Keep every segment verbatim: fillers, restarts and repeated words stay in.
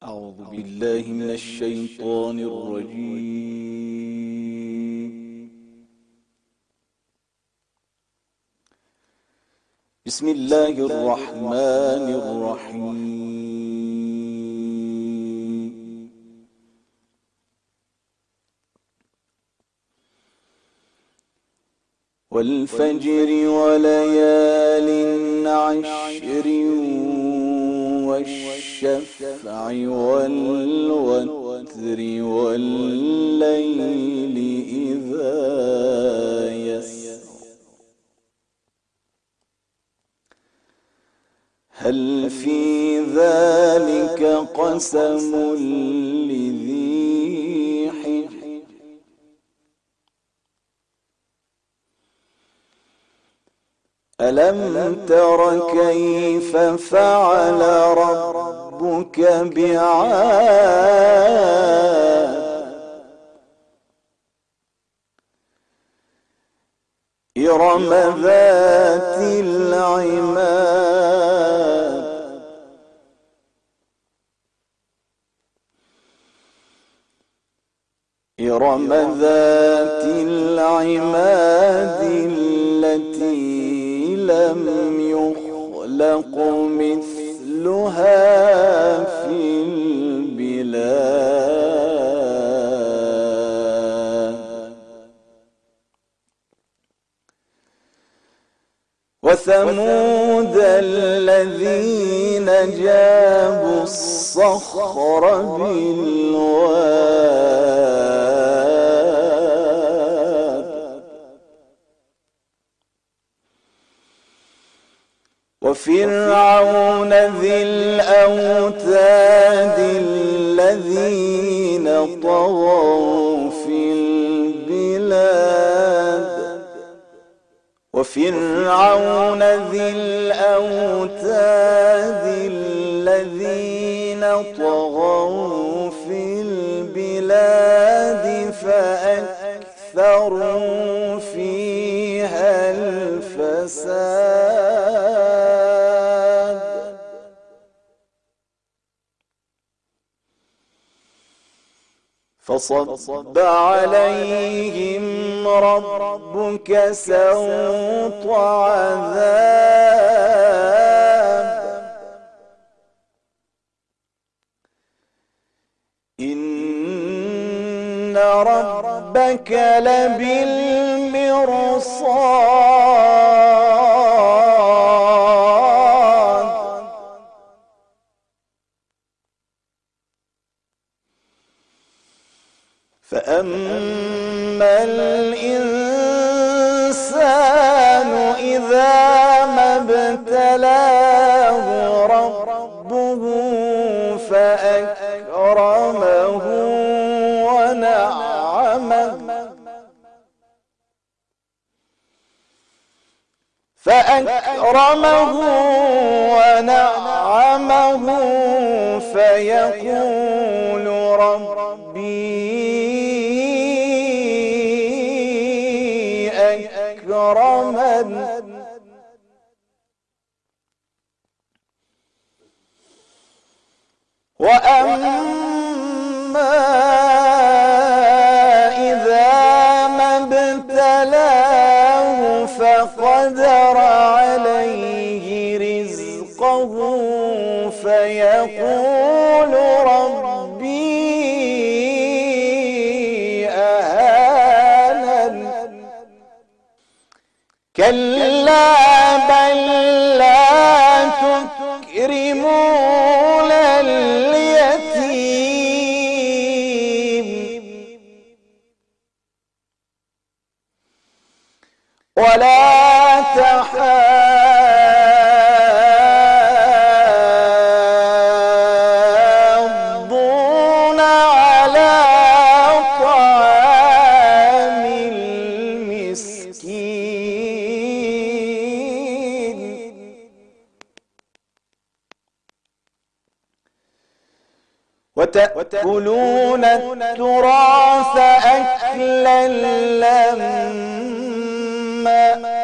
أعوذ بالله من الشيطان الرجيم. بسم الله الرحمن الرحيم. والفجر وليال عشر والشفع والوتر والليل إذا يسر هل في ذلك قسم لذي حجر ألم تر كيف فعل ربك بعاد إرم ذات العماد إرم ذات العماد التي لم يخلق مثلها في البلاد وثمود الذين جابوا الصخر بالواد وفرعون ذي الأوتاد الذين طغوا في البلاد وفرعون ذي الأوتاد الذين طغوا في البلاد فأكثروا فيها الفساد فصب عليهم ربك سوط عذاب إن ربك لبالمرصاد فأما الإنسان إذا ما ابتلاه ربه فأكرمه ونعمه فأكرمه ونعمه فيقول ربي أكرمن وأما إذا ما ابتلاه فقدر عليه رزقه فيقول ربي أهانن كلا بل لا تكرمون اليتيم ولا تحاضون على طعام المسكين وتأكلون التراث أكلا لما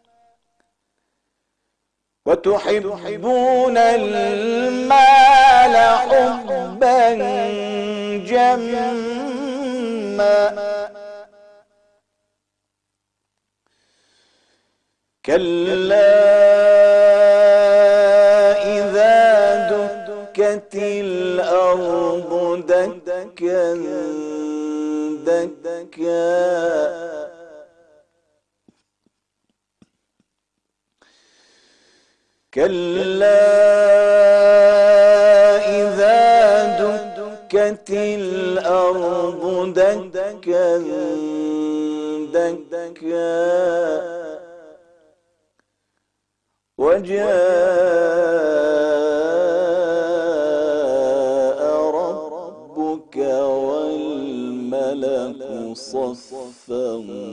وتحبون المال حبا جما كلا إذا دكت الأرض دكا دكا كلا إذا دكت الأرض دكا دكا وجاء ربك والملك صفا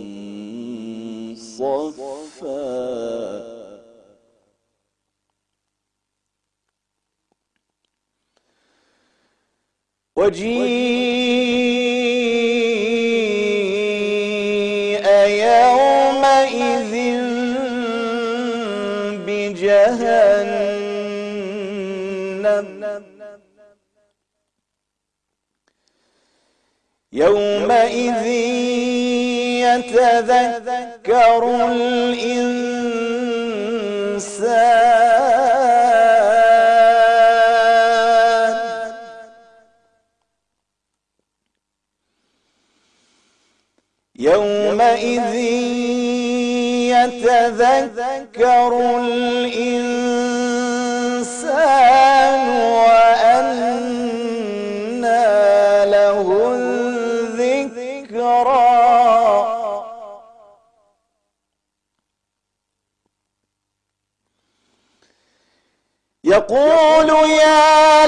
صفا وجيء يومئذ بجهنم يومئذ يتذكر الإنسان يومئذ يتذكر الإنسان وأنى له الذكرى يقول يا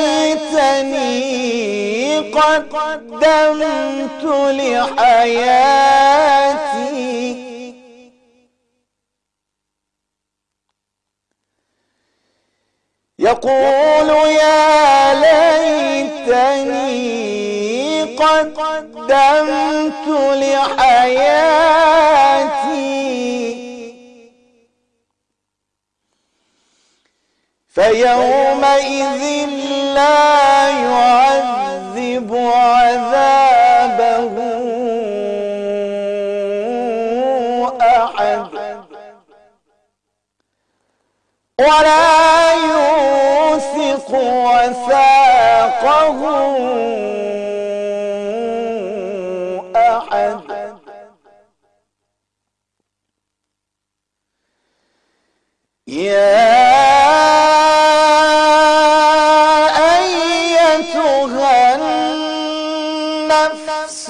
ليتني قدمت لحياتي يقول يا ليتني قدمت لحياتي فيومئذ لا يعذب عذابه أحد ولا يوثق وثاقه أحد يا أيتها النفس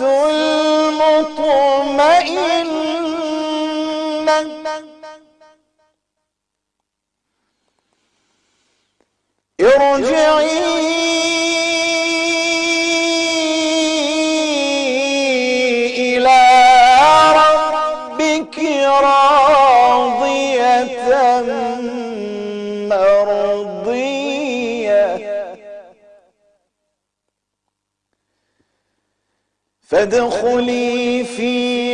المطمئنة ارجعي إلى ربك راضية مرضية فادخلي في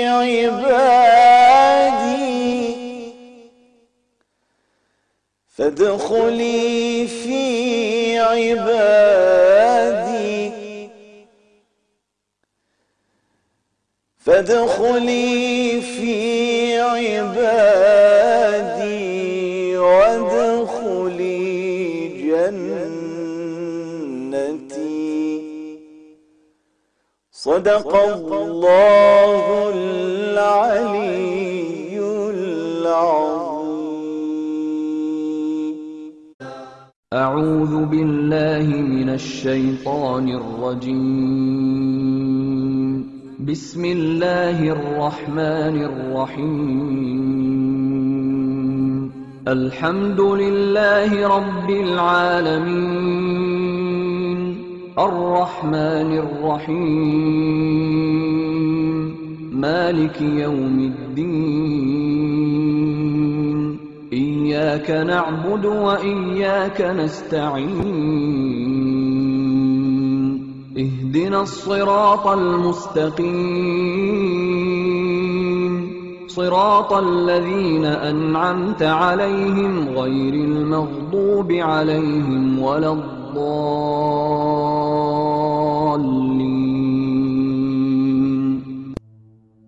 عبادي فادخلي في عبادي فادخلي في عبادي وادخلي جنتي صدق الله العلي العظيم. أعوذ بالله من الشيطان الرجيم. بسم الله الرحمن الرحيم. الحمد لله رب العالمين الرحمن الرحيم مالك يوم الدين إياك نعبد وإياك نستعين اهدنا الصراط المستقيم صراط الذين أنعمت عليهم غير المغضوب عليهم ولا الضالين الضالين